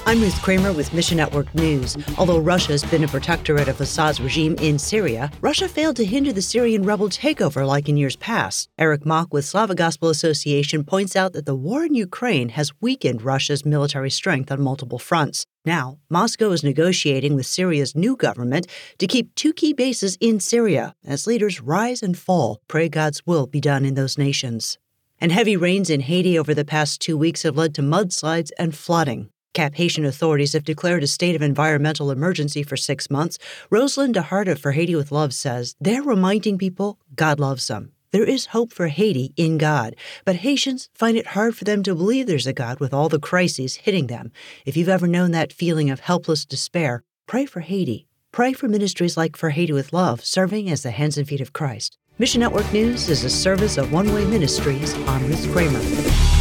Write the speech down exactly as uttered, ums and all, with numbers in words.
I'm Ruth Kramer with Mission Network News. Although Russia has been a protectorate of Assad's regime in Syria, Russia failed to hinder the Syrian rebel takeover like in years past. Eric Mock with Slavic Gospel Association points out that the war in Ukraine has weakened Russia's military strength on multiple fronts. Now, Moscow is negotiating with Syria's new government to keep two key bases in Syria as leaders rise and fall. Pray God's will be done in those nations. And heavy rains in Haiti over the past two weeks have led to mudslides and flooding. Cap-Haitian authorities have declared a state of environmental emergency for six months. Rosalind DeHart of For Haiti with Love says they're reminding people God loves them. There is hope for Haiti in God, but Haitians find it hard for them to believe there's a God with all the crises hitting them. If you've ever known that feeling of helpless despair, pray for Haiti. Pray for ministries like For Haiti with Love, serving as the hands and feet of Christ. Mission Network News is a service of One Way Ministries. I'm Ruth Kramer.